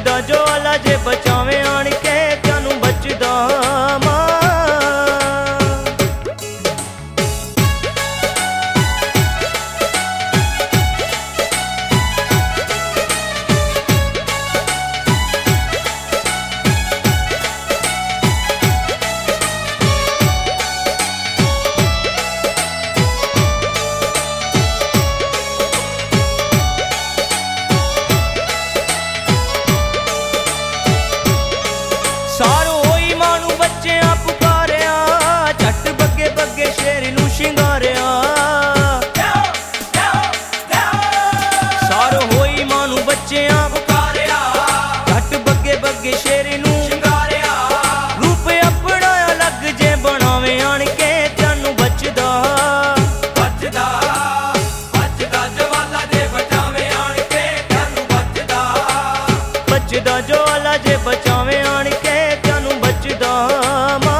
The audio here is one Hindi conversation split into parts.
बचदा ज्वाला जे बचावे आण के तेनू बचदा मां। सारो होई मानू बच्चियां पुकारिया झट बग्गे बग्गे शेर नू शिंगारिया। सारो होई मानू बच्चियां पुकारिया झट बग्गे बग्गे शेर नू शिंगारिया। रूप अपना अलग जे बनावे आण के तेनू बचदा बचदा बचदा ज्वाला जे बचावे आण के तेनू बचदा बचदा ज्वाला जे बचावे आण के तेनू बचदा मां।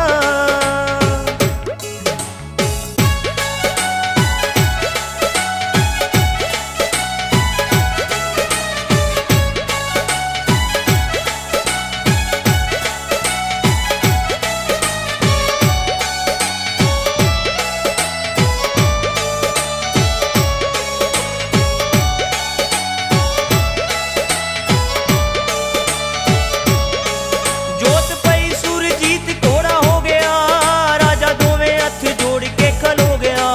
जोत पई सुरजीत घोड़ा हो गया राजा दोवें हथ जोड़ के खलो गया।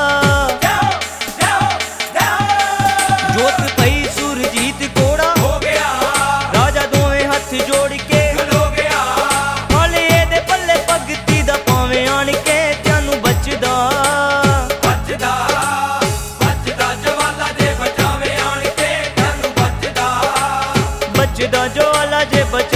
जोत पई सुरजीत घोड़ा हो गया राजा दोवें हथ जोड़ के खलो गया। हाले दे पल्ले भगती दा पावे आण के तेनू बचदा बचदा बचदा ज्वाला जे बचावे आण के तेनू बचदा बचदा ज्वाला जे